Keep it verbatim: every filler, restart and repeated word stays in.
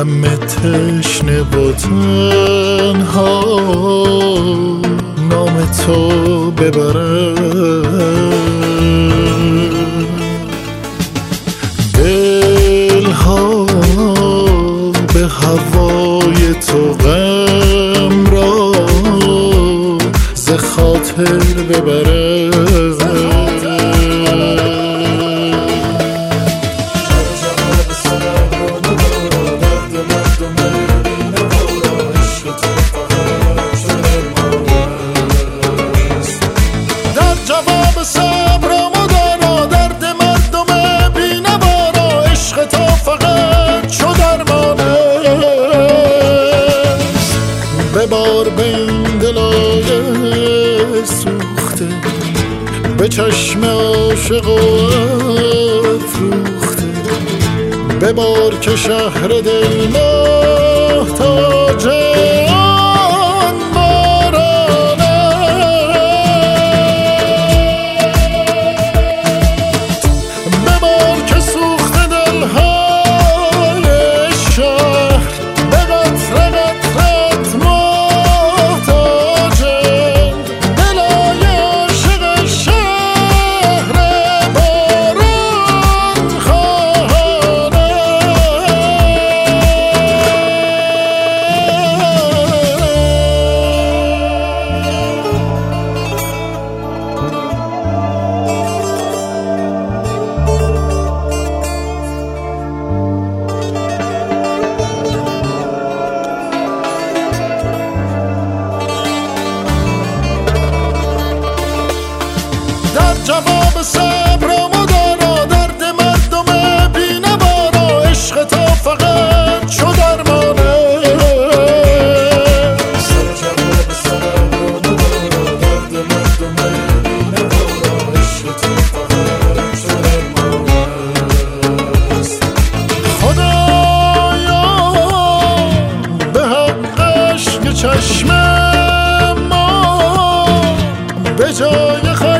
همه تشنه و تنها نام تو ببرن. دلها به هوای تو غم را ز خاطر ببرن. ببار به این دلای سوخته به چشم عاشق و افروخته، ببار که شهر دل محتاج آن بارانه. ببار که سوخته دلهای شهر به قطره قطرت جواب صبرمو دارا، درد مردم بی‌نوارا، عشق تو فقط شو درمانه. جواب صبرمو دارا، درد مردم بی‌نوارا، عشق تو فقط شو درمانه. خدایا به حقش که چشم ما به جای